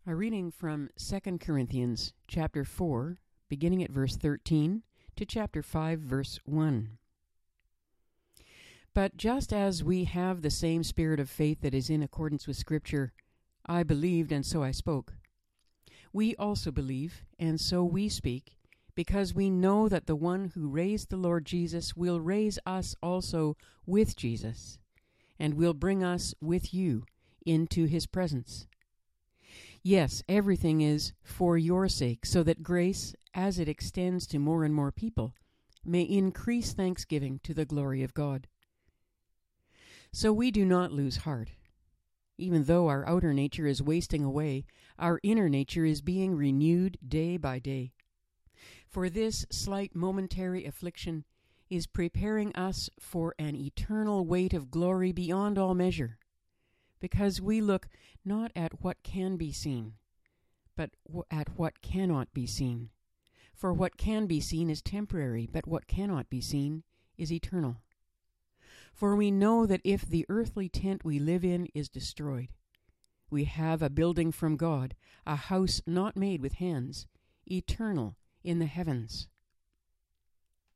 A reading from 2 Corinthians chapter 4, beginning at verse 13, to chapter 5, verse 1. But just as we have the same spirit of faith that is in accordance with Scripture, I believed and so I spoke. We also believe, and so we speak, because we know that the one who raised the Lord Jesus will raise us also with Jesus, and will bring us with you into his presence. Yes, everything is for your sake, so that grace, as it extends to more and more people, may increase thanksgiving to the glory of God. So we do not lose heart. Even though our outer nature is wasting away, our inner nature is being renewed day by day. For this slight momentary affliction is preparing us for an eternal weight of glory beyond all measure, because we look not at what can be seen, but at what cannot be seen. For what can be seen is temporary, but what cannot be seen is eternal. For we know that if the earthly tent we live in is destroyed, we have a building from God, a house not made with hands, eternal in the heavens.